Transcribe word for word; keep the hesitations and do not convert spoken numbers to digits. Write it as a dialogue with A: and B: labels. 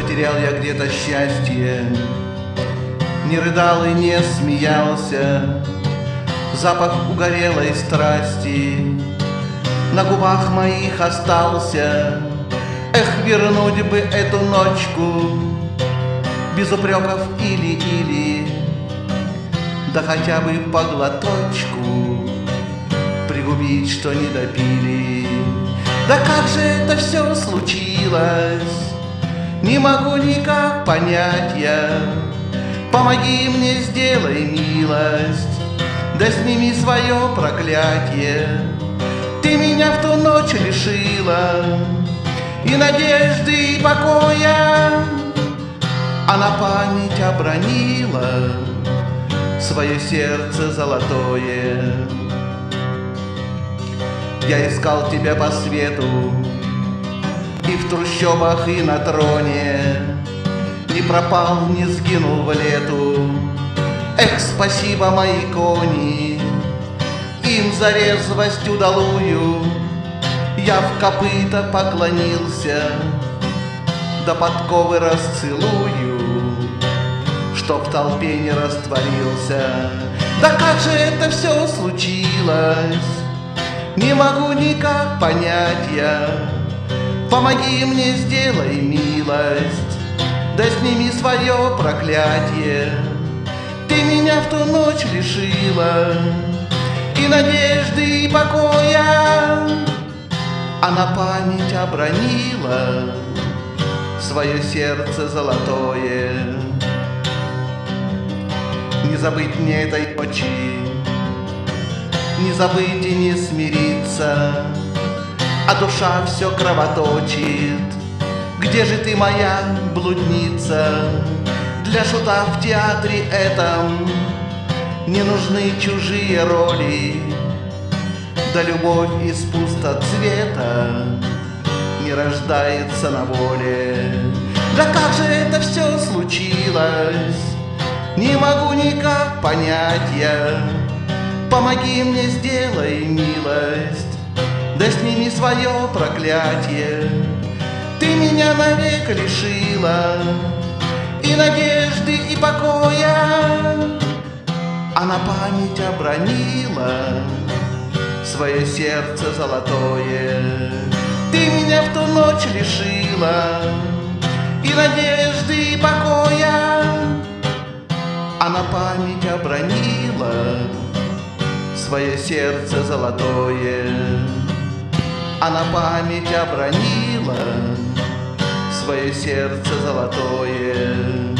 A: потерял я где-то счастье, не рыдал и не смеялся. Запах угорелой страсти на губах моих остался. Эх, вернуть бы эту ночку без упреков или-или, да хотя бы по глоточку пригубить, что не допили. Да как же это все случилось, не могу никак понять я. Помоги мне, сделай милость, да сними свое проклятие. Ты меня в ту ночь лишила и надежды, и покоя, а на память обронила свое сердце золотое. Я искал тебя по свету и в трущобах, и на троне, не пропал, не сгинул в лету. Эх, спасибо, мои кони, им за резвость удалую я в копыта поклонился, да подковы расцелую, чтоб в толпе не растворился. Да как же это все случилось, не могу никак понять я. Помоги мне, сделай милость, да сними свое проклятие. Ты меня в ту ночь лишила и надежды, и покоя, а на память обронила свое сердце золотое. Не забыть мне этой ночи, не забыть и не смириться, а душа все кровоточит. Где же ты, моя блудница? Для шута в театре этом не нужны чужие роли, да любовь из пустоцвета не рождается на воле. Да как же это все случилось, не могу никак понять я. Помоги мне, сделай милость, да сними свое проклятие. Ты меня навек лишила и надежды, и покоя, а на память обронила свое сердце золотое. Ты меня в ту ночь лишила и надежды, и покоя, а на память обронила свое сердце золотое. А на память обронила свое сердце золотое.